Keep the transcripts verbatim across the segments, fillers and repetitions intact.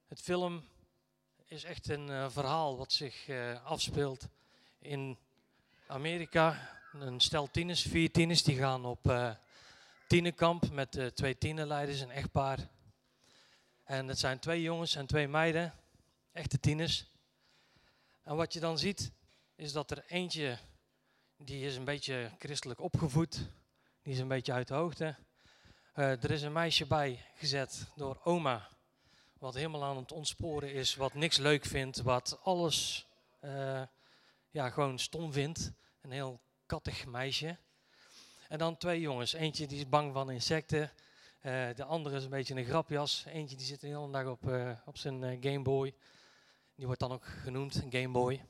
Het film is echt een uh, verhaal wat zich uh, afspeelt in Amerika. Een stel tieners, vier tieners, die gaan op uh, tienerkamp met uh, twee tienerleiders, een echtpaar. En het zijn twee jongens en twee meiden, echte tieners. En wat je dan ziet, is dat er eentje, die is een beetje christelijk opgevoed, die is een beetje uit de hoogte. Uh, er is een meisje bij gezet door oma, wat helemaal aan het ontsporen is, wat niks leuk vindt, wat alles uh, ja, gewoon stom vindt. Een heel kattig meisje. En dan twee jongens. Eentje die is bang van insecten. Uh, de andere is een beetje een grapjas. Eentje die zit de hele dag op, uh, op zijn uh, Game Boy. Die wordt dan ook genoemd een Game Boy.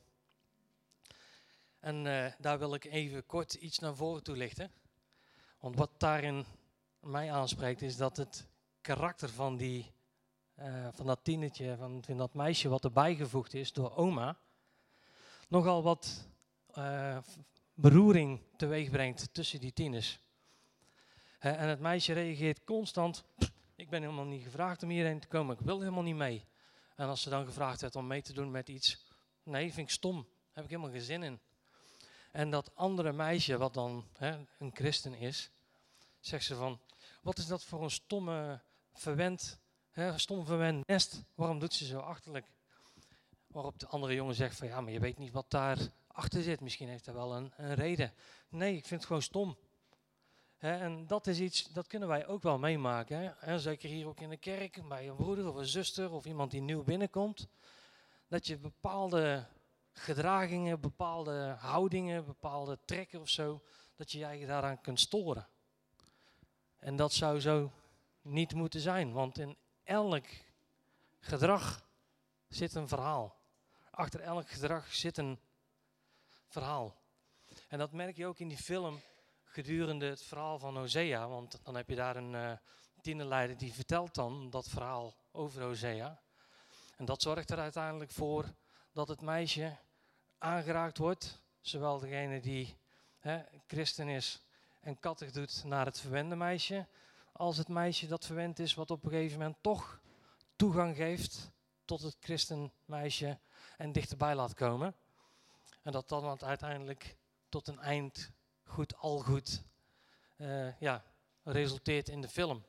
En uh, daar wil ik even kort iets naar voren toe lichten. Want wat daarin mij aanspreekt is dat het karakter van, die, uh, van dat tienertje, van, van dat meisje wat erbij gevoegd is door oma, nogal wat uh, beroering teweeg brengt tussen die tieners. Uh, en het meisje reageert constant, ik ben helemaal niet gevraagd om hierheen te komen, ik wil helemaal niet mee. En als ze dan gevraagd werd om mee te doen met iets, nee, vind ik stom, daar heb ik helemaal geen zin in. En dat andere meisje, wat dan hè, een christen is, zegt ze van, wat is dat voor een stomme, verwend, hè, stom verwend nest, waarom doet ze zo achterlijk? Waarop de andere jongen zegt van, ja, maar je weet niet wat daar achter zit, misschien heeft hij wel een, een reden. Nee, ik vind het gewoon stom. Hè, en dat is iets, dat kunnen wij ook wel meemaken. Hè? Hè, zeker hier ook in de kerk, bij een broeder of een zuster of iemand die nieuw binnenkomt. Dat je bepaalde gedragingen, bepaalde houdingen, bepaalde trekken of zo, dat je je eigen daaraan kunt storen. En dat zou zo niet moeten zijn, want in elk gedrag zit een verhaal. Achter elk gedrag zit een verhaal. En dat merk je ook in die film gedurende het verhaal van Hosea, want dan heb je daar een uh, tienerleider die vertelt dan dat verhaal over Hosea. En dat zorgt er uiteindelijk voor dat het meisje aangeraakt wordt, zowel degene die hè, christen is en kattig doet naar het verwende meisje, als het meisje dat verwend is wat op een gegeven moment toch toegang geeft tot het christenmeisje en dichterbij laat komen. En dat dan uiteindelijk tot een eind goed, al goed uh, ja, resulteert in de film.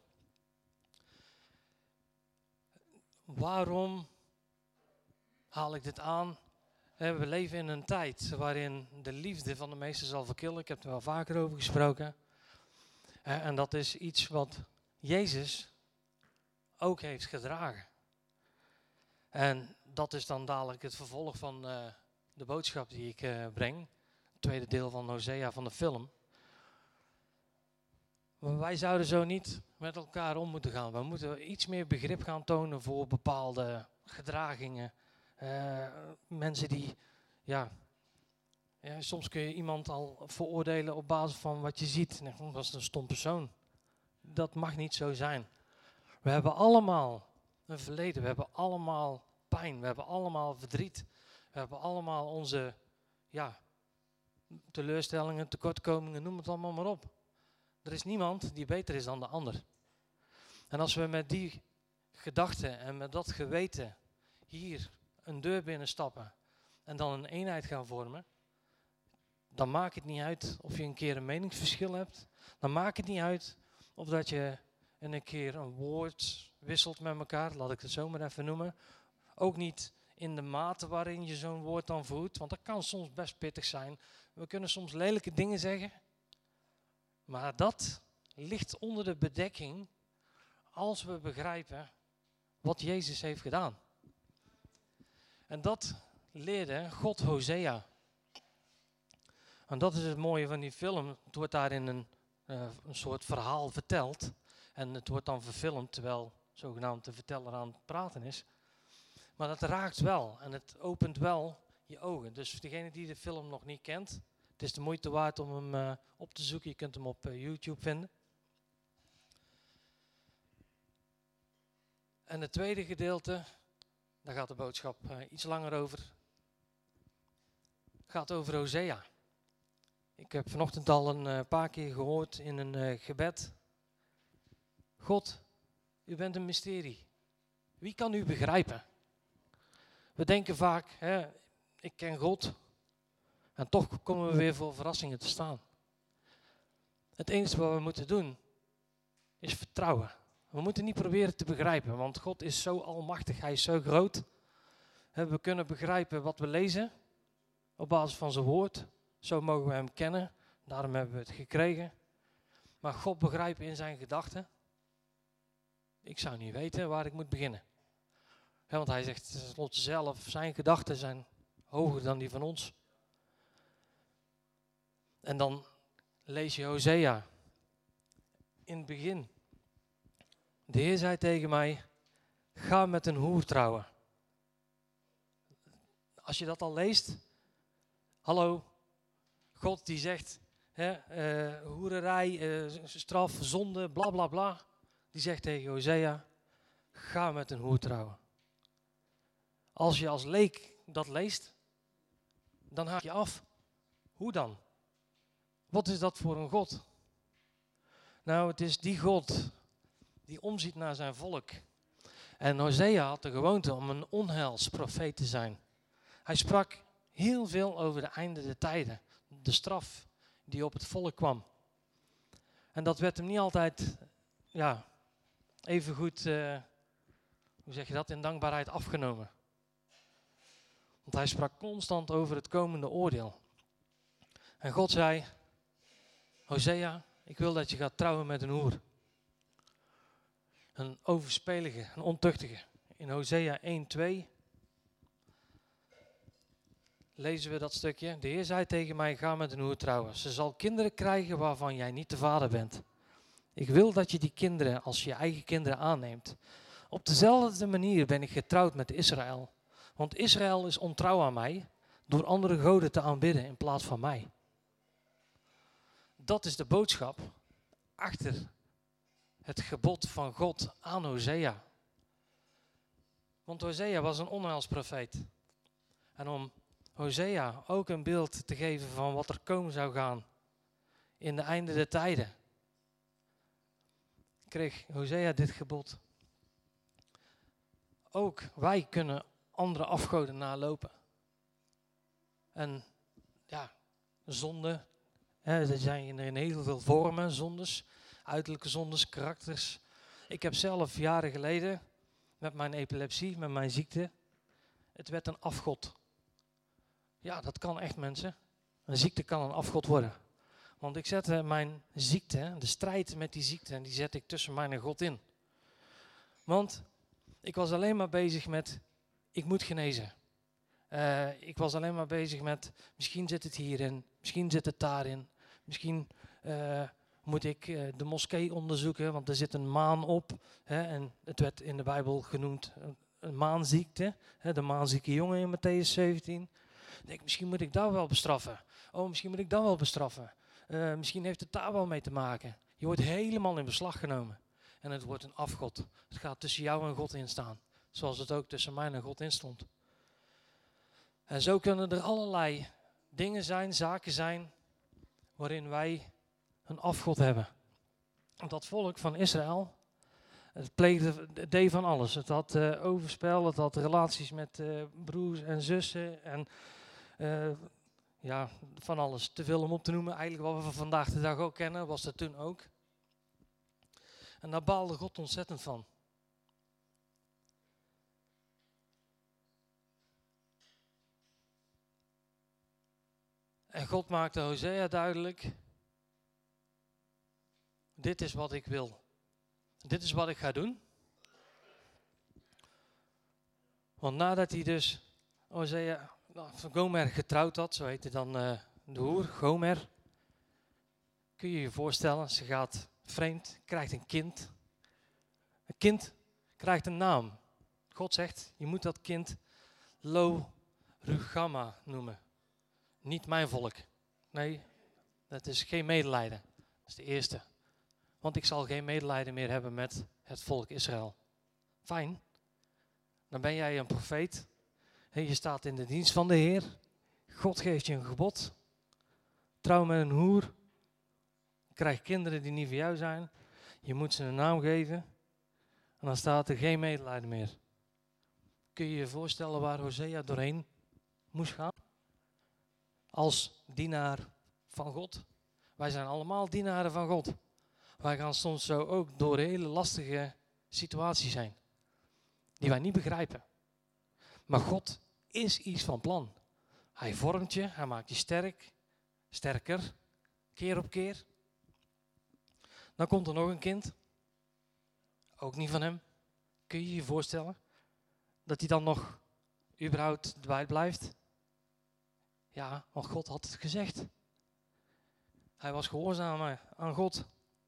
Waarom haal ik dit aan? We leven in een tijd waarin de liefde van de meesten zal verkillen. Ik heb er wel vaker over gesproken. En dat is iets wat Jezus ook heeft gedragen. En dat is dan dadelijk het vervolg van uh, de boodschap die ik uh, breng. Het tweede deel van Hosea van de film. Maar wij zouden zo niet met elkaar om moeten gaan. We moeten iets meer begrip gaan tonen voor bepaalde gedragingen. Uh, mensen die, ja, ja, soms kun je iemand al veroordelen op basis van wat je ziet. Nee, dat is een stom persoon. Dat mag niet zo zijn. We hebben allemaal een verleden, we hebben allemaal pijn, we hebben allemaal verdriet. We hebben allemaal onze ja, teleurstellingen, tekortkomingen, noem het allemaal maar op. Er is niemand die beter is dan de ander. En als we met die gedachten en met dat geweten hier een deur binnenstappen en dan een eenheid gaan vormen, dan maakt het niet uit of je een keer een meningsverschil hebt. Dan maakt het niet uit of dat je een keer een woord wisselt met elkaar, laat ik het zo maar even noemen. Ook niet in de mate waarin je zo'n woord dan voert, want dat kan soms best pittig zijn. We kunnen soms lelijke dingen zeggen, maar dat ligt onder de bedekking als we begrijpen wat Jezus heeft gedaan. En dat leerde God Hosea. En dat is het mooie van die film. Het wordt daarin een, uh, een soort verhaal verteld. En het wordt dan verfilmd terwijl zogenaamd de verteller aan het praten is. Maar dat raakt wel en het opent wel je ogen. Dus voor degene die de film nog niet kent, het is de moeite waard om hem uh, op te zoeken. Je kunt hem op uh, YouTube vinden. En het tweede gedeelte, daar gaat de boodschap uh, iets langer over. Het gaat over Hosea. Ik heb vanochtend al een uh, paar keer gehoord in een uh, gebed. God, u bent een mysterie. Wie kan u begrijpen? We denken vaak, hè, ik ken God. En toch komen we weer voor verrassingen te staan. Het enige wat we moeten doen, is vertrouwen. We moeten niet proberen te begrijpen, want God is zo almachtig, hij is zo groot. We kunnen begrijpen wat we lezen, op basis van zijn woord. Zo mogen we hem kennen, daarom hebben we het gekregen. Maar God begrijpen in zijn gedachten, ik zou niet weten waar ik moet beginnen. He, want hij zegt tenslotte zelf, zijn gedachten zijn hoger dan die van ons. En dan lees je Hosea. In het begin. De Heer zei tegen mij, ga met een hoer trouwen. Als je dat al leest, hallo, God die zegt, hè, uh, hoererij, uh, straf, zonde, bla bla bla. Die zegt tegen Hosea, ga met een hoer trouwen. Als je als leek dat leest, dan haak je af. Hoe dan? Wat is dat voor een God? Nou, het is die God die omziet naar zijn volk. En Hosea had de gewoonte om een onheilsprofeet te zijn. Hij sprak heel veel over de einde der tijden. De straf die op het volk kwam. En dat werd hem niet altijd, ja, even goed, uh, hoe zeg je dat, in dankbaarheid afgenomen. Want hij sprak constant over het komende oordeel. En God zei, Hosea, ik wil dat je gaat trouwen met een hoer. Een overspelige, een ontuchtige. In Hosea één twee lezen we dat stukje. De Heer zei tegen mij, ga met een hoer trouwen. Ze zal kinderen krijgen waarvan jij niet de vader bent. Ik wil dat je die kinderen als je eigen kinderen aanneemt. Op dezelfde manier ben ik getrouwd met Israël. Want Israël is ontrouw aan mij door andere goden te aanbidden in plaats van mij. Dat is de boodschap achter het gebod van God aan Hosea. Want Hosea was een onheilsprofeet. En om Hosea ook een beeld te geven van wat er komen zou gaan in de einde der tijden, kreeg Hosea dit gebod. Ook wij kunnen andere afgoden nalopen. En ja, zonde, hè, er zijn er in heel veel vormen, zondes, uiterlijke zondes, karakters. Ik heb zelf jaren geleden met mijn epilepsie, met mijn ziekte, het werd een afgod. Ja, dat kan echt, mensen. Een ziekte kan een afgod worden. Want ik zette mijn ziekte, de strijd met die ziekte, die zet ik tussen mij en God in. Want ik was alleen maar bezig met, ik moet genezen. Uh, ik was alleen maar bezig met, misschien zit het hierin, misschien zit het daarin. Misschien uh, moet ik uh, de moskee onderzoeken, want er zit een maan op. Hè, en het werd in de Bijbel genoemd een, een maanziekte. Hè, de maanzieke jongen in Mattheüs zeventien. Ik denk, misschien moet ik daar wel bestraffen. Oh, misschien moet ik dat wel bestraffen. Uh, misschien heeft het daar wel mee te maken. Je wordt helemaal in beslag genomen. En het wordt een afgod. Het gaat tussen jou en God instaan. Zoals het ook tussen mij en God instond. En zo kunnen er allerlei dingen zijn, zaken zijn, waarin wij een afgod hebben. Dat volk van Israël, het pleegde, het deed van alles. Het had uh, overspel, het had relaties met uh, broers en zussen en uh, ja, van alles. Te veel om op te noemen. Eigenlijk wat we vandaag de dag ook kennen, was dat toen ook. En daar baalde God ontzettend van. En God maakte Hosea duidelijk, dit is wat ik wil. Dit is wat ik ga doen. Want nadat hij dus Hosea van Gomer getrouwd had, zo heette dan uh, de hoer, Gomer. Kun je je voorstellen, ze gaat vreemd, krijgt een kind. Een kind krijgt een naam. God zegt, je moet dat kind Lo Ruhamah noemen. Niet mijn volk. Nee, dat is geen medelijden. Dat is de eerste. Want ik zal geen medelijden meer hebben met het volk Israël. Fijn. Dan ben jij een profeet. En je staat in de dienst van de Heer. God geeft je een gebod. Trouw met een hoer. Krijg kinderen die niet voor jou zijn. Je moet ze een naam geven. En dan staat er geen medelijden meer. kun je je voorstellen waar Hosea doorheen moest gaan? Als dienaar van God. Wij zijn allemaal dienaren van God. Wij gaan soms zo ook door hele lastige situaties heen. Die wij niet begrijpen. Maar God is iets van plan. Hij vormt je, hij maakt je sterk, sterker, keer op keer. Dan komt er nog een kind. Ook niet van hem. Kun je je voorstellen dat hij dan nog überhaupt erbij blijft? Ja, want God had het gezegd. Hij was gehoorzaam aan God.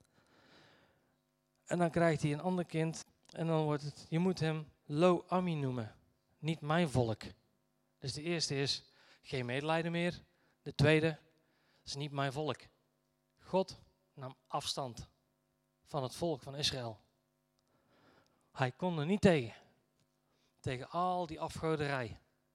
En dan krijgt hij een ander kind. En dan wordt het, je moet hem Lo Ami noemen. Niet mijn volk. Dus de eerste is geen medelijden meer. De tweede is niet mijn volk. God nam afstand van het volk van Israël. Hij kon er niet tegen. Tegen al die afgoderij.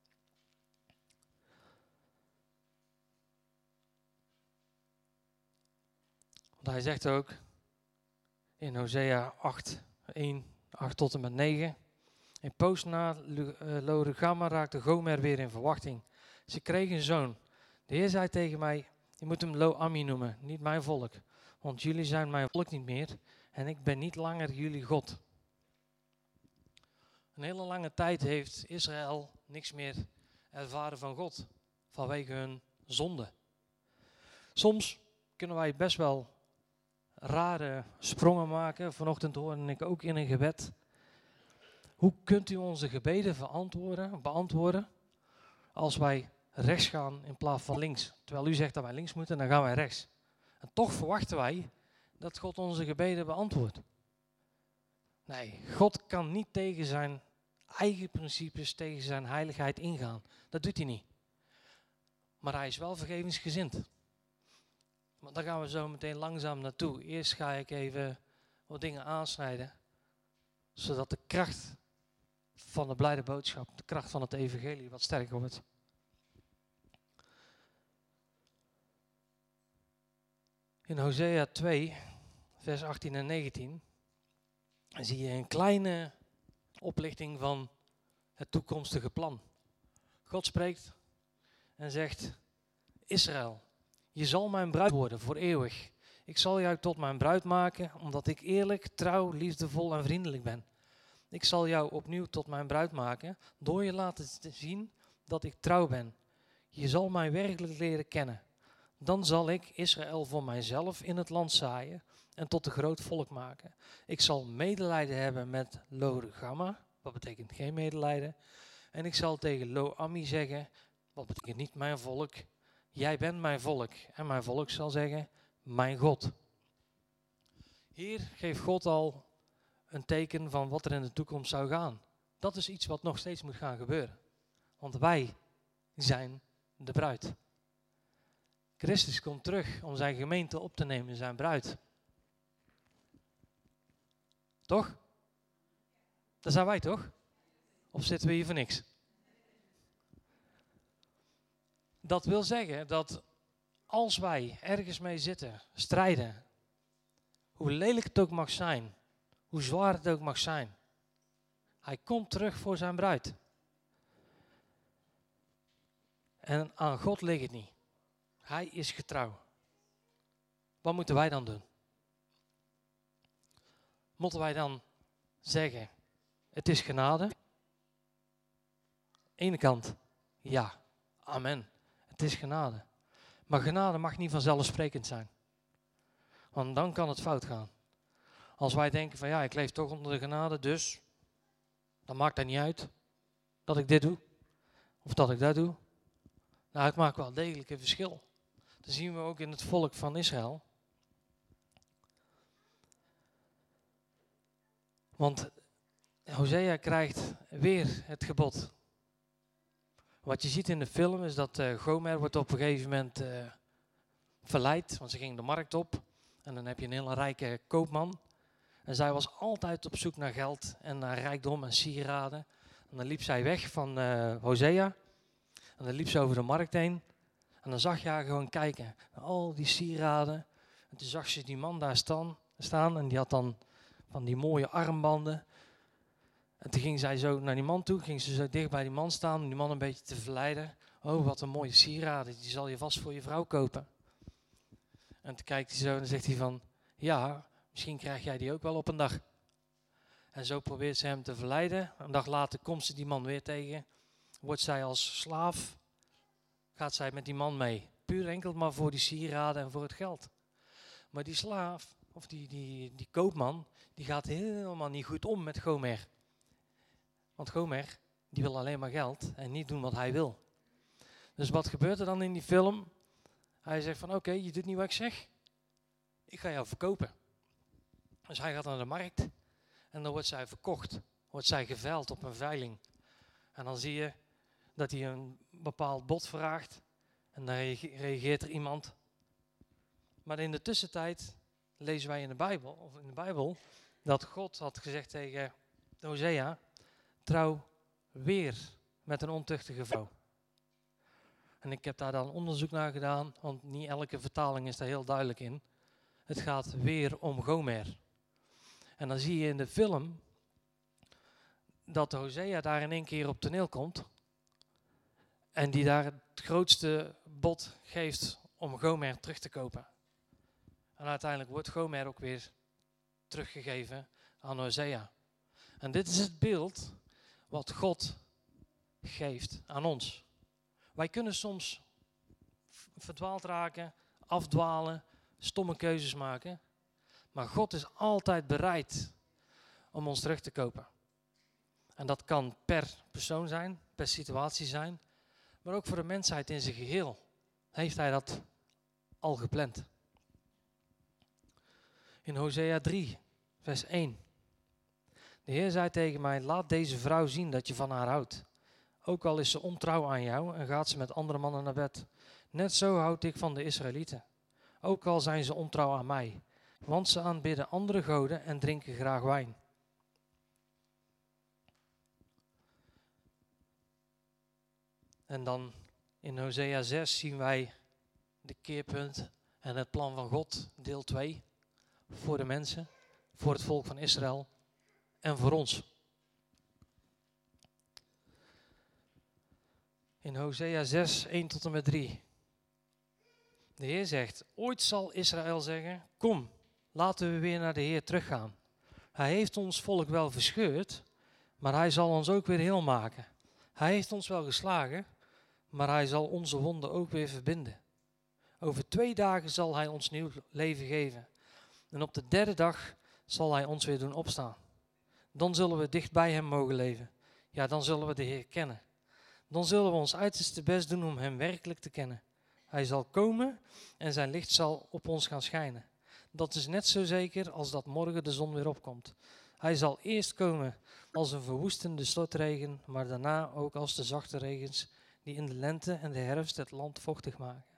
Want hij zegt ook in Hosea acht, één, acht tot en met negen. In poos na Lo-ruhamah raakte Gomer weer in verwachting. Ze kreeg een zoon. De Heer zei tegen mij, je moet hem Lo-Ami noemen, niet mijn volk. Want jullie zijn mijn volk niet meer en ik ben niet langer jullie God. Een hele lange tijd heeft Israël niks meer ervaren van God, vanwege hun zonde. Soms kunnen wij best wel rare sprongen maken. Vanochtend hoorde ik ook in een gebed. Hoe kunt u onze gebeden verantwoorden, beantwoorden als wij rechts gaan in plaats van links? Terwijl u zegt dat wij links moeten, dan gaan wij rechts. En toch verwachten wij dat God onze gebeden beantwoordt. Nee, God kan niet tegen zijn eigen principes, tegen zijn heiligheid ingaan. Dat doet hij niet. Maar hij is wel vergevensgezind. Maar daar gaan we zo meteen langzaam naartoe. Eerst ga ik even wat dingen aansnijden. Zodat de kracht van de blijde boodschap, de kracht van het evangelie wat sterker wordt. In Hosea twee, vers achttien en negentien, zie je een kleine oplichting van het toekomstige plan. God spreekt en zegt, Israël, je zal mijn bruid worden voor eeuwig. Ik zal jou tot mijn bruid maken, omdat ik eerlijk, trouw, liefdevol en vriendelijk ben. Ik zal jou opnieuw tot mijn bruid maken, door je laten zien dat ik trouw ben. Je zal mij werkelijk leren kennen. Dan zal ik Israël voor mijzelf in het land zaaien en tot een groot volk maken. Ik zal medelijden hebben met Lo-ruhamah, wat betekent geen medelijden. En ik zal tegen Lo-Ami zeggen, wat betekent niet mijn volk. Jij bent mijn volk. En mijn volk zal zeggen, mijn God. Hier geeft God al een teken van wat er in de toekomst zou gaan. Dat is iets wat nog steeds moet gaan gebeuren. Want wij zijn de bruid. Christus komt terug om zijn gemeente op te nemen, zijn bruid. Toch? Dat zijn wij toch? Of zitten we hier voor niks? Dat wil zeggen dat als wij ergens mee zitten, strijden, hoe lelijk het ook mag zijn, hoe zwaar het ook mag zijn, hij komt terug voor zijn bruid. En aan God ligt het niet. Hij is getrouw. Wat moeten wij dan doen? Moeten wij dan zeggen, het is genade? Aan de ene kant, ja, amen. Het is genade. Maar genade mag niet vanzelfsprekend zijn. Want dan kan het fout gaan. Als wij denken van ja, ik leef toch onder de genade, dus dan maakt dat niet uit dat ik dit doe. Of dat ik dat doe. Nou, het maakt wel degelijk een verschil. Dat zien we ook in het volk van Israël. Want Hosea krijgt weer het gebod. Wat je ziet in de film is dat uh, Gomer wordt op een gegeven moment uh, verleid. Want ze ging de markt op. En dan heb je een hele rijke koopman. En zij was altijd op zoek naar geld en naar rijkdom en sieraden. En dan liep zij weg van uh, Hosea. En dan liep ze over de markt heen. En dan zag je haar gewoon kijken naar al die sieraden. En toen zag ze die man daar staan, staan en die had dan van die mooie armbanden. En toen ging zij zo naar die man toe, ging ze zo dicht bij die man staan om die man een beetje te verleiden. Oh, wat een mooie sieraden, die zal je vast voor je vrouw kopen. En toen kijkt hij zo en dan zegt hij van, ja, misschien krijg jij die ook wel op een dag. En zo probeert ze hem te verleiden. Een dag later komt ze die man weer tegen. Wordt zij als slaaf, gaat zij met die man mee. Puur enkel maar voor die sieraden en voor het geld. Maar die slaaf, of die, die, die koopman, die gaat helemaal niet goed om met Gomer. Want Gomer, die wil alleen maar geld en niet doen wat hij wil. Dus wat gebeurt er dan in die film? Hij zegt van, oké, okay, je doet niet wat ik zeg. Ik ga jou verkopen. Dus hij gaat naar de markt en dan wordt zij verkocht. Wordt zij geveild op een veiling. En dan zie je dat hij een bepaald bod vraagt. En dan reageert er iemand. Maar in de tussentijd lezen wij in de Bijbel, of in de Bijbel, dat God had gezegd tegen Hosea, trouw weer met een ontuchtige vrouw. En ik heb daar dan onderzoek naar gedaan, want niet elke vertaling is daar heel duidelijk in. Het gaat weer om Gomer. En dan zie je in de film dat Hosea daar in één keer op toneel komt. En die daar het grootste bod geeft om Gomer terug te kopen. En uiteindelijk wordt Gomer ook weer teruggegeven aan Hosea. En dit is het beeld wat God geeft aan ons. Wij kunnen soms verdwaald raken, afdwalen, stomme keuzes maken. Maar God is altijd bereid om ons terug te kopen. En dat kan per persoon zijn, per situatie zijn. Maar ook voor de mensheid in zijn geheel heeft hij dat al gepland. In Hosea drie, vers één. De Heer zei tegen mij, laat deze vrouw zien dat je van haar houdt. Ook al is ze ontrouw aan jou en gaat ze met andere mannen naar bed. Net zo houd ik van de Israëlieten. Ook al zijn ze ontrouw aan mij. Want ze aanbidden andere goden en drinken graag wijn. En dan in Hosea zes zien wij de keerpunt en het plan van God, deel twee. Voor de mensen, voor het volk van Israël en voor ons. In Hosea zes, één tot en met drie. De Heer zegt, ooit zal Israël zeggen, kom, laten we weer naar de Heer teruggaan. Hij heeft ons volk wel verscheurd, maar hij zal ons ook weer heel maken. Hij heeft ons wel geslagen, maar hij zal onze wonden ook weer verbinden. Over twee dagen zal hij ons nieuw leven geven. En op de derde dag zal hij ons weer doen opstaan. Dan zullen we dicht bij hem mogen leven. Ja, dan zullen we de Heer kennen. Dan zullen we ons uiterste best doen om hem werkelijk te kennen. Hij zal komen en zijn licht zal op ons gaan schijnen. Dat is net zo zeker als dat morgen de zon weer opkomt. Hij zal eerst komen als een verwoestende stortregen, maar daarna ook als de zachte regens die in de lente en de herfst het land vochtig maken.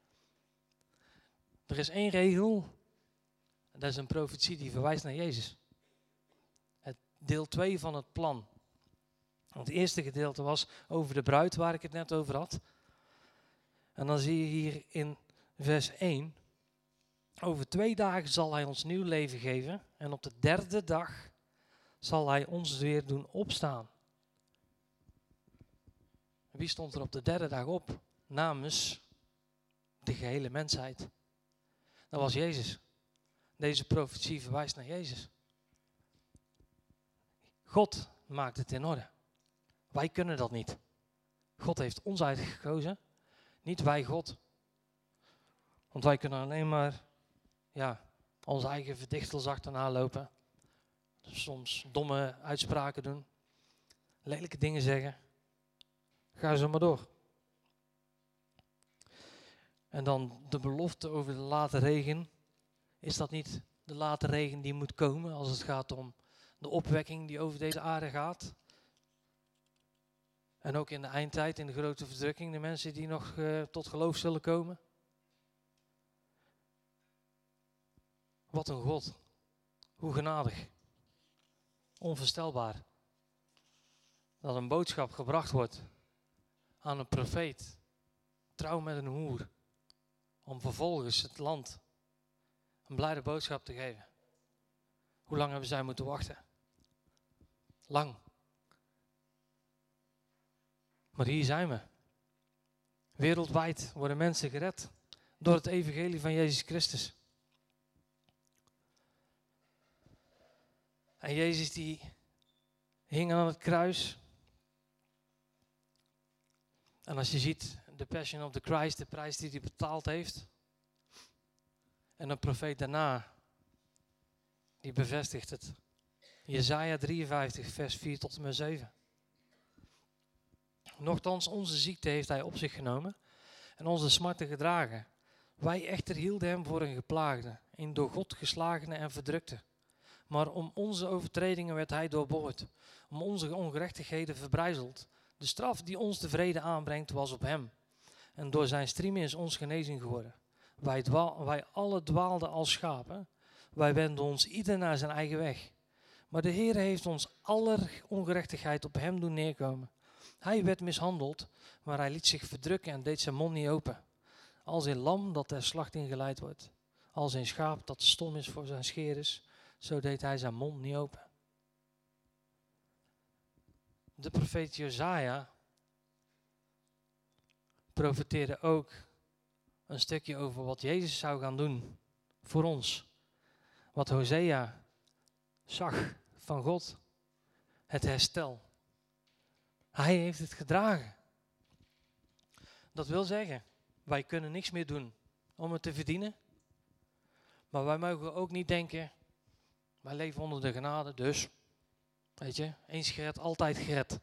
Er is één regel, dat is een profetie die verwijst naar Jezus. Het deel twee van het plan. Het eerste gedeelte was over de bruid waar ik het net over had. En dan zie je hier in vers één. Over twee dagen zal hij ons nieuw leven geven. En op de derde dag zal hij ons weer doen opstaan. Wie stond er op de derde dag op? Namens de gehele mensheid. Dat was Jezus. Deze profetie verwijst naar Jezus. God maakt het in orde. Wij kunnen dat niet. God heeft ons uitgekozen, niet wij God. Want wij kunnen alleen maar ja, onze eigen verdichtels achterna lopen. Soms domme uitspraken doen. Lelijke dingen zeggen. Ga zo maar door. En dan de belofte over de late regen. Is dat niet de late regen die moet komen als het gaat om de opwekking die over deze aarde gaat? En ook in de eindtijd, in de grote verdrukking, de mensen die nog uh, tot geloof zullen komen. Wat een God. Hoe genadig. Onvoorstelbaar. Dat een boodschap gebracht wordt aan een profeet. Trouw met een hoer. Om vervolgens het land een blijde boodschap te geven. Hoe lang hebben zij moeten wachten? Lang. Maar hier zijn we. Wereldwijd worden mensen gered door het evangelie van Jezus Christus. En Jezus die hing aan het kruis. En als je ziet de Passion of the Christ, de prijs die hij betaald heeft. En een profeet daarna, die bevestigt het. Jesaja drieënvijftig, vers vier tot en met zeven. Nochtans, onze ziekte heeft hij op zich genomen en onze smarten gedragen. Wij echter hielden hem voor een geplaagde, een door God geslagene en verdrukte. Maar om onze overtredingen werd hij doorboord, om onze ongerechtigheden verbrijzeld. De straf die ons de vrede aanbrengt was op hem. En door zijn striemen is ons genezing geworden. Wij, dwaal, wij alle dwaalden als schapen. Wij wenden ons ieder naar zijn eigen weg. Maar de Heer heeft ons aller ongerechtigheid op hem doen neerkomen. Hij werd mishandeld, maar hij liet zich verdrukken en deed zijn mond niet open. Als een lam dat ter slachting geleid wordt. Als een schaap dat stom is voor zijn scheerders, zo deed hij zijn mond niet open. De profeet Jesaja profeteerde ook een stukje over wat Jezus zou gaan doen voor ons. Wat Hosea zag van God, het herstel. Hij heeft het gedragen. Dat wil zeggen, wij kunnen niks meer doen om het te verdienen. Maar wij mogen ook niet denken, wij leven onder de genade, dus, weet je, eens gered, altijd gered.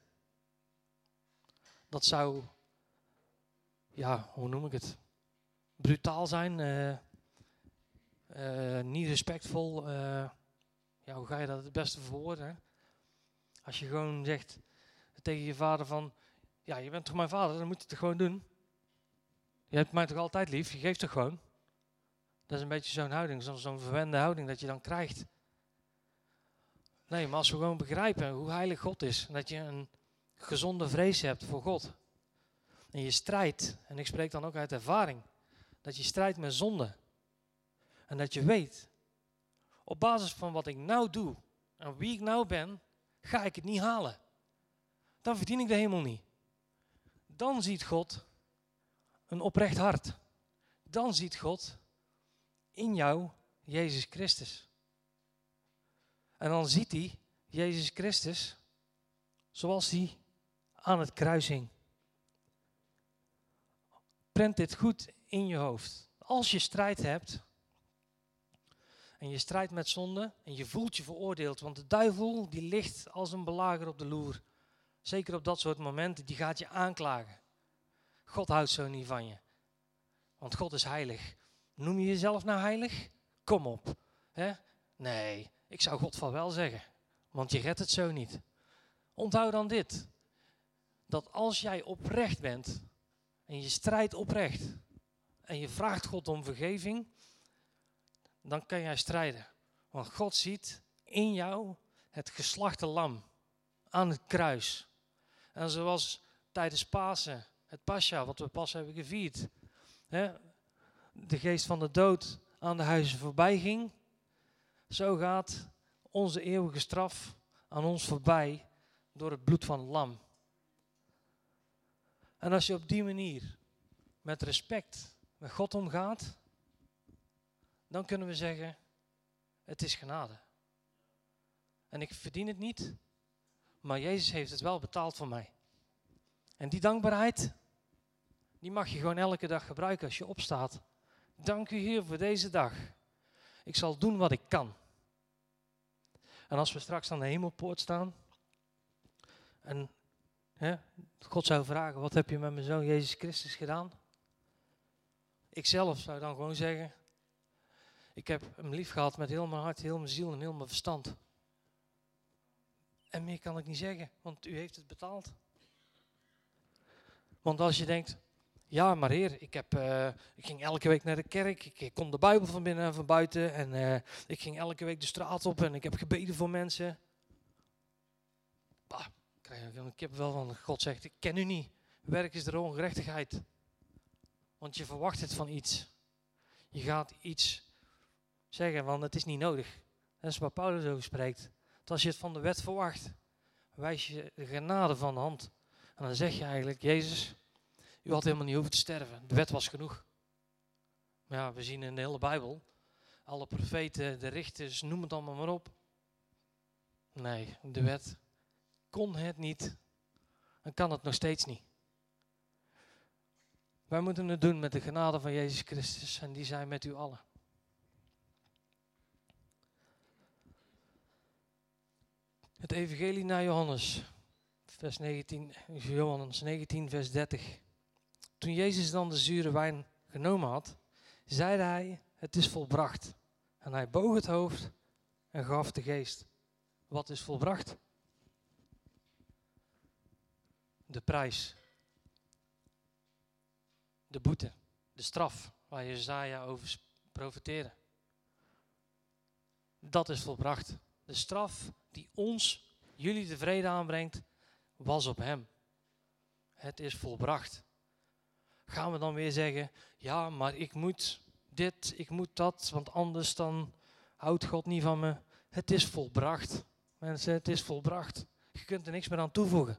Dat zou, ja, hoe noem ik het, brutaal zijn, uh, uh, niet respectvol. Uh, ja, hoe ga je dat het beste verwoorden? Hè? Als je gewoon zegt tegen je vader van, ja, je bent toch mijn vader, dan moet je het toch gewoon doen. Je hebt mij toch altijd lief, je geeft toch gewoon. Dat is een beetje zo'n houding, zo'n, zo'n verwende houding dat je dan krijgt. Nee, maar als we gewoon begrijpen hoe heilig God is, en dat je een gezonde vrees hebt voor God. En je strijdt, en ik spreek dan ook uit ervaring, dat je strijdt met zonde. En dat je weet, op basis van wat ik nou doe en wie ik nou ben, ga ik het niet halen. Dan verdien ik de hemel niet. Dan ziet God een oprecht hart. Dan ziet God in jou Jezus Christus. En dan ziet hij Jezus Christus zoals hij aan het kruis hing. Prent dit goed in je hoofd. Als je strijd hebt en je strijdt met zonde en je voelt je veroordeeld, want de duivel die ligt als een belager op de loer. Zeker op dat soort momenten, die gaat je aanklagen. God houdt zo niet van je. Want God is heilig. Noem je jezelf nou heilig? Kom op. Hè? Nee, ik zou God van wel zeggen. Want je redt het zo niet. Onthoud dan dit. Dat als jij oprecht bent en je strijdt oprecht en je vraagt God om vergeving, dan kan jij strijden. Want God ziet in jou het geslachte lam aan het kruis. En zoals tijdens Pasen, het Pascha, wat we pas hebben gevierd, hè, de geest van de dood aan de huizen voorbij ging, zo gaat onze eeuwige straf aan ons voorbij door het bloed van het lam. En als je op die manier met respect met God omgaat, dan kunnen we zeggen, het is genade. En ik verdien het niet, maar Jezus heeft het wel betaald voor mij. En die dankbaarheid, die mag je gewoon elke dag gebruiken als je opstaat. Dank u Heer voor deze dag. Ik zal doen wat ik kan. En als we straks aan de hemelpoort staan en hè, God zou vragen, wat heb je met mijn zoon Jezus Christus gedaan? Ik zelf zou dan gewoon zeggen, ik heb hem lief gehad met heel mijn hart, heel mijn ziel en heel mijn verstand. En meer kan ik niet zeggen, want u heeft het betaald. Want als je denkt, ja maar Heer, ik, heb, uh, ik ging elke week naar de kerk, ik, ik kon de Bijbel van binnen en van buiten en uh, ik ging elke week de straat op en ik heb gebeden voor mensen. Bah, ik heb wel van God zegt, ik ken u niet. Werk is de ongerechtigheid. Want je verwacht het van iets. Je gaat iets zeggen, want het is niet nodig. Dat is waar Paulus over spreekt. Want als je het van de wet verwacht, wijs je de genade van de hand. En dan zeg je eigenlijk, Jezus, u had helemaal niet hoeven te sterven. De wet was genoeg. Maar ja, we zien in de hele Bijbel, alle profeten, de richters, noem het allemaal maar op. Nee, de wet kon het niet en kan het nog steeds niet. Wij moeten het doen met de genade van Jezus Christus en die zijn met u allen. Het evangelie naar Johannes, vers negentien, Johannes negentien, vers dertig. Toen Jezus dan de zure wijn genomen had, zeide hij, het is volbracht. En hij boog het hoofd en gaf de geest. Wat is volbracht? De prijs. De boete. De straf waar Jesaja over profeteerde. Dat is volbracht. De straf die ons, jullie de vrede aanbrengt, was op hem. Het is volbracht. Gaan we dan weer zeggen, ja, maar ik moet dit, ik moet dat, want anders dan houdt God niet van me. Het is volbracht. Mensen, het is volbracht. Je kunt er niks meer aan toevoegen.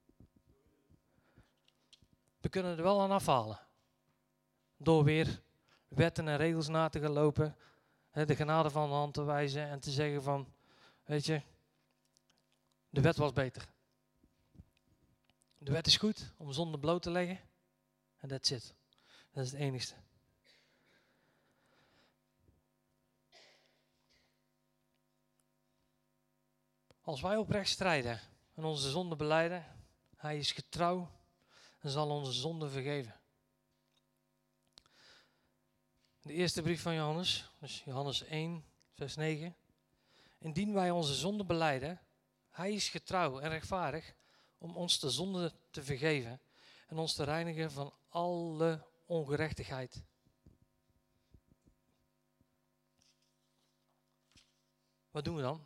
We kunnen er wel aan afhalen. Door weer wetten en regels na te gaan lopen, de genade van de hand te wijzen en te zeggen van, weet je, de wet was beter. De wet is goed om zonde bloot te leggen en that's it. Dat is het enigste. Als wij oprecht strijden en onze zonde belijden, hij is getrouw en zal onze zonde vergeven. De eerste brief van Johannes, dus Johannes één, vers negen. Indien wij onze zonde belijden, hij is getrouw en rechtvaardig om ons de zonde te vergeven en ons te reinigen van alle ongerechtigheid. Wat doen we dan?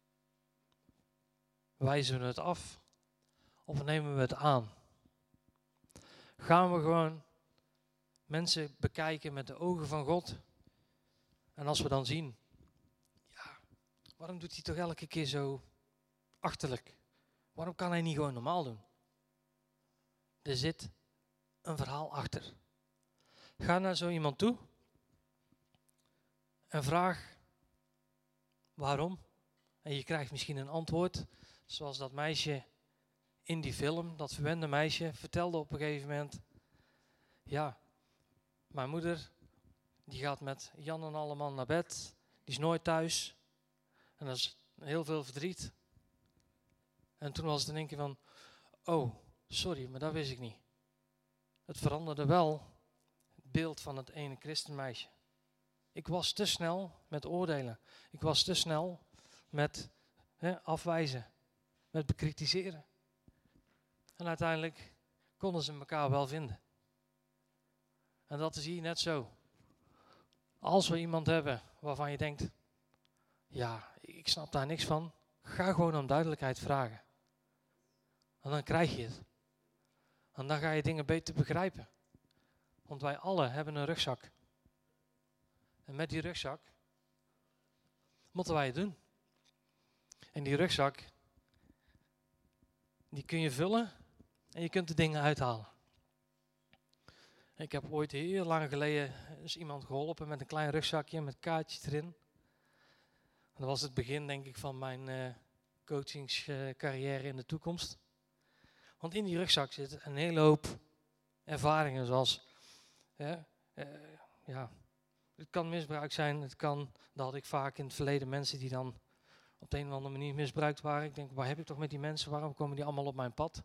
Wijzen we het af of nemen we het aan? Gaan we gewoon mensen bekijken met de ogen van God? En als we dan zien, ja, waarom doet hij toch elke keer zo achterlijk? Waarom kan hij niet gewoon normaal doen? Er zit een verhaal achter. Ga naar zo iemand toe en vraag waarom. En je krijgt misschien een antwoord, zoals dat meisje in die film, dat verwende meisje, vertelde op een gegeven moment, ja, mijn moeder, die gaat met Jan en allemaal naar bed, die is nooit thuis en dat is heel veel verdriet. En toen was het in één keer van, oh, sorry, maar dat wist ik niet. Het veranderde wel het beeld van het ene christenmeisje. Ik was te snel met oordelen. Ik was te snel met hè, afwijzen, met bekritiseren. En uiteindelijk konden ze elkaar wel vinden. En dat is hier net zo. Als we iemand hebben waarvan je denkt, ja, ik snap daar niks van, ga gewoon om duidelijkheid vragen. En dan krijg je het. En dan ga je dingen beter begrijpen. Want wij allen hebben een rugzak. En met die rugzak moeten wij het doen. En die rugzak, die kun je vullen en je kunt de dingen uithalen. Ik heb ooit heel lang geleden eens iemand geholpen met een klein rugzakje met kaartjes erin. En dat was het begin, denk ik, van mijn uh, coachingscarrière in de toekomst. Want in die rugzak zit een hele hoop ervaringen, zoals, uh, uh, ja, het kan misbruik zijn, het kan, dat had ik vaak in het verleden mensen die dan op de een of andere manier misbruikt waren. Ik denk, waar heb ik toch met die mensen, waarom komen die allemaal op mijn pad?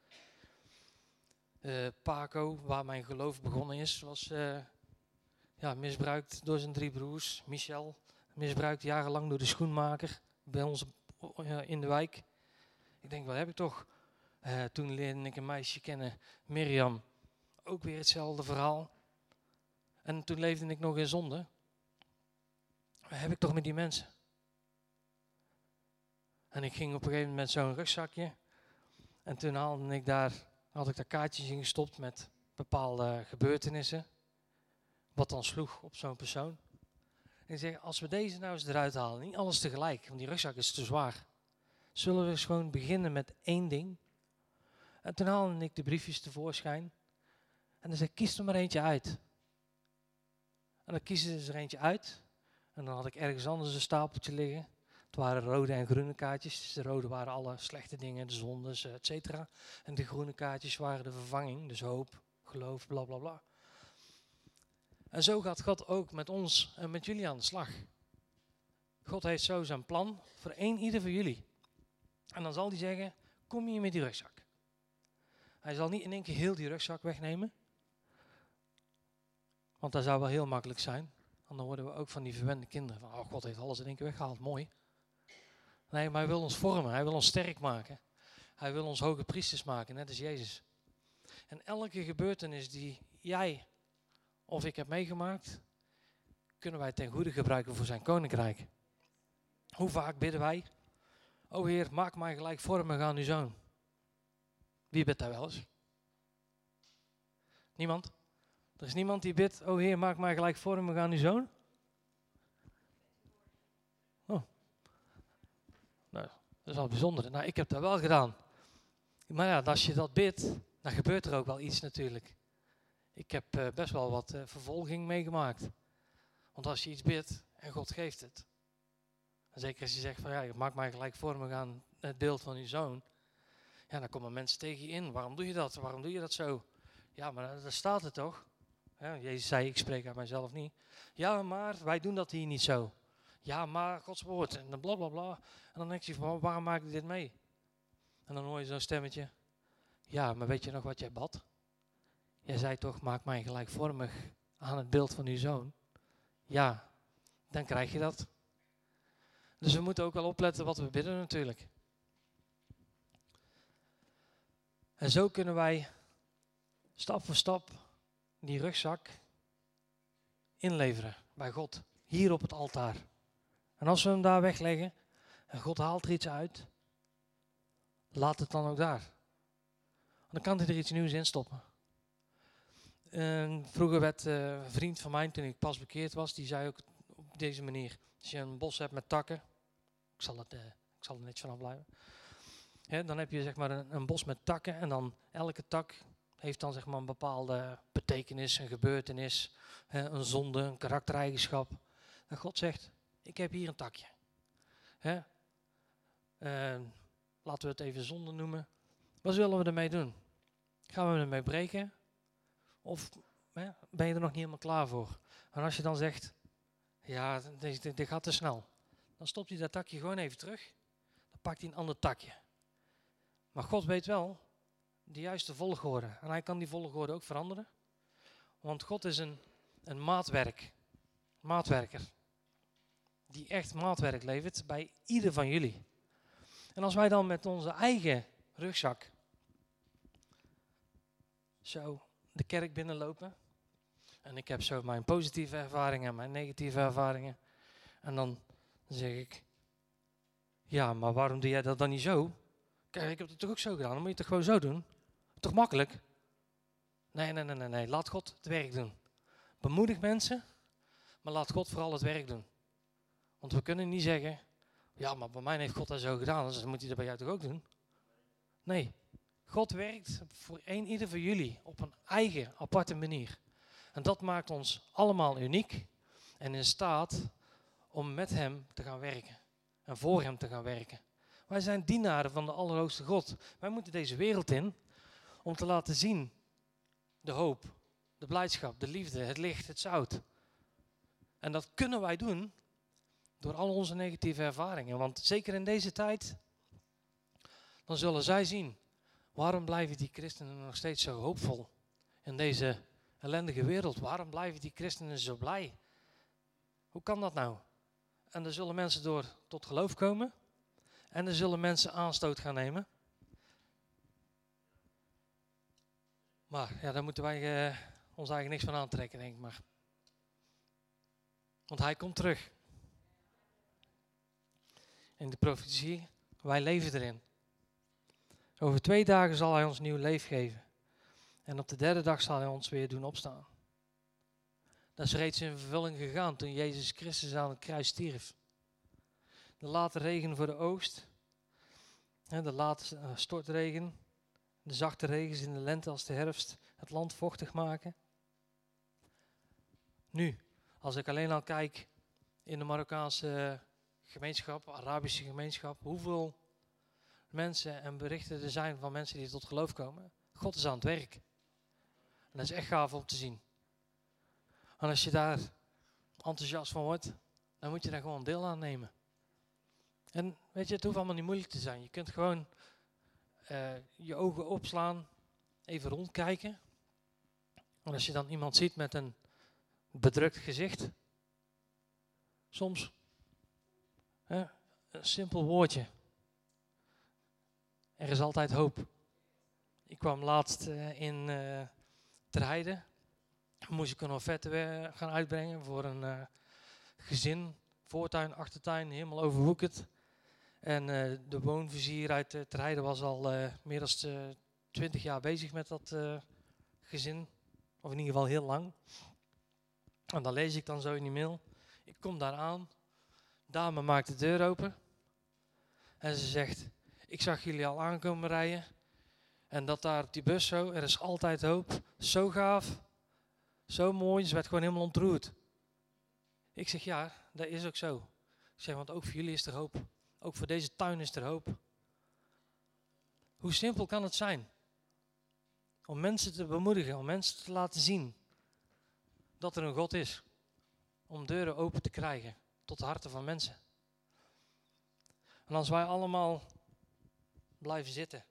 Uh, Paco, waar mijn geloof begonnen is, was uh, ja, misbruikt door zijn drie broers. Michel, misbruikt jarenlang door de schoenmaker bij ons uh, in de wijk. Ik denk, wat heb ik toch? Uh, toen leerde ik een meisje kennen, Mirjam. Ook weer hetzelfde verhaal. En toen leefde ik nog in zonde. Wat heb ik toch met die mensen? En ik ging op een gegeven moment met zo'n rugzakje. En toen haalde ik daar, had ik daar kaartjes in gestopt met bepaalde gebeurtenissen. Wat dan sloeg op zo'n persoon. En ik zeg, als we deze nou eens eruit halen, niet alles tegelijk, want die rugzak is te zwaar. Zullen we eens gewoon beginnen met één ding. En toen haalde ik de briefjes tevoorschijn. En dan zei ik, kies er maar eentje uit. En dan kiezen ze er eentje uit. En dan had ik ergens anders een stapeltje liggen. Het waren rode en groene kaartjes. De rode waren alle slechte dingen, de zondes, et cetera. En de groene kaartjes waren de vervanging, dus hoop, geloof, bla bla bla. En zo gaat God ook met ons en met jullie aan de slag. God heeft zo zijn plan voor één ieder van jullie. En dan zal hij zeggen, kom hier met die rugzak. Hij zal niet in één keer heel die rugzak wegnemen. Want dat zou wel heel makkelijk zijn. En dan worden we ook van die verwende kinderen. Van, oh, God heeft alles in één keer weggehaald, mooi. Nee, maar hij wil ons vormen, hij wil ons sterk maken. Hij wil ons hoge priesters maken, net als Jezus. En elke gebeurtenis die jij of ik heb meegemaakt, kunnen wij ten goede gebruiken voor zijn koninkrijk. Hoe vaak bidden wij, o Heer, maak mij gelijkvormig aan uw zoon. Wie bidt daar wel eens? Niemand? Er is niemand die bidt, o Heer, maak mij gelijkvormig aan uw zoon? Oh. Nou, dat is wel bijzonder. Nou, ik heb dat wel gedaan. Maar ja, als je dat bidt, dan gebeurt er ook wel iets natuurlijk. Ik heb uh, best wel wat uh, vervolging meegemaakt. Want als je iets bidt en God geeft het. En zeker als je zegt van ja, maak mij gelijkvormig aan het beeld van uw zoon. Ja, dan komen mensen tegen je in. Waarom doe je dat? Waarom doe je dat zo? Ja, maar daar staat het toch? Ja, Jezus zei, ik spreek aan mijzelf niet. Ja, maar wij doen dat hier niet zo. Ja, maar Gods woord en dan bla bla bla. En dan denk je van, waarom maak ik dit mee? En dan hoor je zo'n stemmetje. Ja, maar weet je nog wat jij bad? Jij zei toch, maak mij gelijkvormig aan het beeld van uw zoon. Ja, dan krijg je dat. Dus we moeten ook wel opletten wat we bidden natuurlijk. En zo kunnen wij stap voor stap die rugzak inleveren bij God. Hier op het altaar. En als we hem daar wegleggen en God haalt er iets uit, laat het dan ook daar. Dan kan hij er iets nieuws in stoppen. En vroeger werd uh, een vriend van mij, toen ik pas bekeerd was, die zei ook op deze manier. Als je een bos hebt met takken, ik zal, het, uh, ik zal er netjes vanaf blijven. He, dan heb je zeg maar een, een bos met takken en dan elke tak heeft dan zeg maar een bepaalde betekenis, een gebeurtenis, he, een zonde, een karaktereigenschap. En God zegt, ik heb hier een takje. He, uh, laten we het even zonde noemen. Wat zullen we ermee doen? Gaan we ermee breken? Of hè, ben je er nog niet helemaal klaar voor? En als je dan zegt, ja, dit, dit, dit gaat te snel. Dan stopt hij dat takje gewoon even terug. Dan pakt hij een ander takje. Maar God weet wel de juiste volgorde. En hij kan die volgorde ook veranderen. Want God is een, een maatwerk. Maatwerker. Die echt maatwerk levert bij ieder van jullie. En als wij dan met onze eigen rugzak zo de kerk binnenlopen. En ik heb zo mijn positieve ervaringen en mijn negatieve ervaringen. En dan zeg ik, ja, maar waarom doe jij dat dan niet zo? Kijk, ik heb het toch ook zo gedaan, dan moet je het toch gewoon zo doen? Toch makkelijk? Nee, nee, nee, nee, nee. Laat God het werk doen. Bemoedig mensen, maar laat God vooral het werk doen. Want we kunnen niet zeggen, ja, maar bij mij heeft God dat zo gedaan, dus dan moet hij dat bij jou toch ook doen? Nee. God werkt voor een ieder van jullie op een eigen, aparte manier. En dat maakt ons allemaal uniek en in staat om met hem te gaan werken. En voor hem te gaan werken. Wij zijn dienaren van de Allerhoogste God. Wij moeten deze wereld in om te laten zien de hoop, de blijdschap, de liefde, het licht, het zout. En dat kunnen wij doen door al onze negatieve ervaringen. Want zeker in deze tijd, dan zullen zij zien, waarom blijven die christenen nog steeds zo hoopvol in deze ellendige wereld? Waarom blijven die christenen zo blij? Hoe kan dat nou? En er zullen mensen door tot geloof komen. En er zullen mensen aanstoot gaan nemen. Maar ja, daar moeten wij uh, ons eigenlijk niks van aantrekken, denk ik maar. Want hij komt terug. In de profetie, wij leven erin. Over twee dagen zal hij ons nieuw leven geven. En op de derde dag zal hij ons weer doen opstaan. Dat is reeds in vervulling gegaan toen Jezus Christus aan het kruis stierf. De late regen voor de oogst. De late stortregen. De zachte regens in de lente als de herfst het land vochtig maken. Nu, als ik alleen al kijk in de Marokkaanse gemeenschap, Arabische gemeenschap, hoeveel mensen en berichten er zijn van mensen die tot geloof komen. God is aan het werk. En dat is echt gaaf om te zien. En als je daar enthousiast van wordt, dan moet je daar gewoon deel aan nemen. En weet je, het hoeft allemaal niet moeilijk te zijn. Je kunt gewoon uh, je ogen opslaan, even rondkijken. En als je dan iemand ziet met een bedrukt gezicht, soms hè, een simpel woordje. Er is altijd hoop. Ik kwam laatst uh, in uh, Ter Heide. Moest ik een offerte gaan uitbrengen voor een uh, gezin. Voortuin, achtertuin, helemaal overwoekerd. En uh, de woonvizier uit uh, Ter Heide was al uh, meer dan twintig jaar bezig met dat uh, gezin. Of in ieder geval heel lang. En dan lees ik dan zo in die mail. Ik kom daar aan. Dame maakt de deur open. En ze zegt, ik zag jullie al aankomen rijden. En dat daar op die bus zo, er is altijd hoop. Zo gaaf. Zo mooi. Ze werd gewoon helemaal ontroerd. Ik zeg, ja, dat is ook zo. Ik zeg, want ook voor jullie is er hoop. Ook voor deze tuin is er hoop. Hoe simpel kan het zijn? Om mensen te bemoedigen, om mensen te laten zien dat er een God is. Om deuren open te krijgen tot de harten van mensen. En als wij allemaal blijven zitten.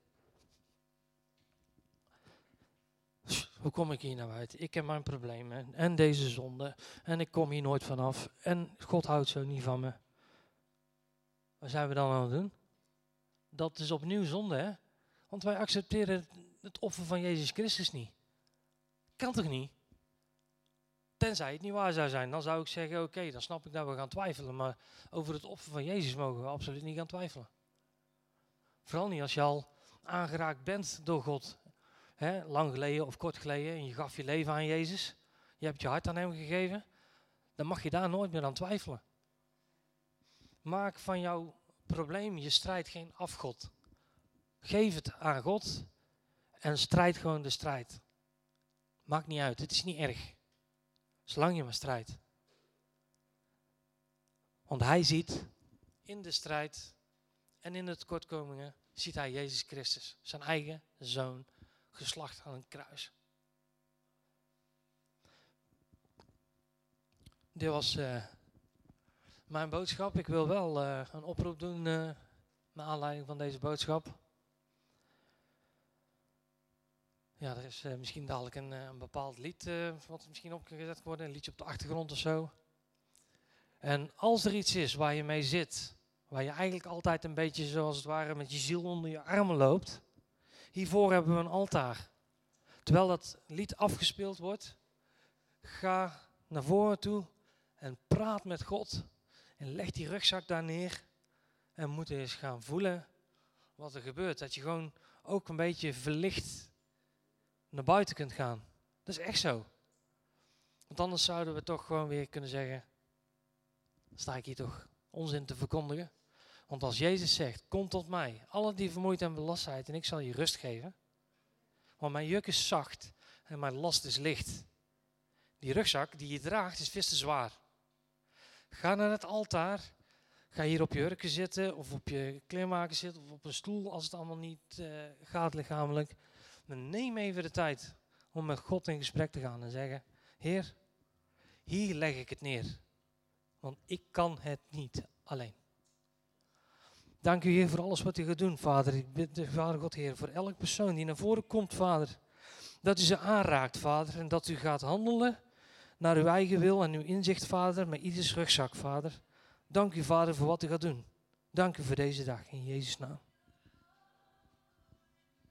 Hoe kom ik hier nou uit? Ik heb mijn problemen en deze zonde en ik kom hier nooit vanaf en God houdt zo niet van me. Wat zijn we dan aan het doen? Dat is opnieuw zonde, hè? Want wij accepteren het offer van Jezus Christus niet. Kan toch niet? Tenzij het niet waar zou zijn, dan zou ik zeggen, oké, okay, dan snap ik dat we gaan twijfelen. Maar over het offer van Jezus mogen we absoluut niet gaan twijfelen. Vooral niet als je al aangeraakt bent door God. He, lang geleden of kort geleden en je gaf je leven aan Jezus. Je hebt je hart aan hem gegeven. Dan mag je daar nooit meer aan twijfelen. Maak van jouw probleem je strijd geen afgod. Geef het aan God en strijd gewoon de strijd. Maakt niet uit, het is niet erg. Zolang je maar strijdt. Want hij ziet in de strijd en in de tekortkomingen, ziet hij Jezus Christus, zijn eigen zoon, geslacht aan een kruis. Dit was uh, mijn boodschap. Ik wil wel uh, een oproep doen uh, naar aanleiding van deze boodschap. Ja, er is uh, misschien dadelijk een, uh, een bepaald lied uh, wat misschien opgezet kan worden, een liedje op de achtergrond of zo. En als er iets is waar je mee zit, waar je eigenlijk altijd een beetje zoals het ware met je ziel onder je armen loopt, hiervoor hebben we een altaar. Terwijl dat lied afgespeeld wordt, ga naar voren toe en praat met God en leg die rugzak daar neer en moet eens gaan voelen wat er gebeurt. Dat je gewoon ook een beetje verlicht naar buiten kunt gaan. Dat is echt zo. Want anders zouden we toch gewoon weer kunnen zeggen, sta ik hier toch onzin te verkondigen. Want als Jezus zegt, kom tot mij, alle die vermoeid en belast zijn en ik zal je rust geven. Want mijn juk is zacht en mijn last is licht. Die rugzak die je draagt is vis te zwaar. Ga naar het altaar. Ga hier op je hurken zitten of op je kleermaker zitten of op een stoel als het allemaal niet uh, gaat lichamelijk. Maar neem even de tijd om met God in gesprek te gaan en zeggen, Heer, hier leg ik het neer. Want ik kan het niet alleen. Dank u, Heer, voor alles wat u gaat doen, Vader. Ik bid de Vader God, Heer, voor elke persoon die naar voren komt, Vader. Dat u ze aanraakt, Vader. En dat u gaat handelen naar uw eigen wil en uw inzicht, Vader, met ieders rugzak, Vader. Dank u, Vader, voor wat u gaat doen. Dank u voor deze dag, in Jezus' naam.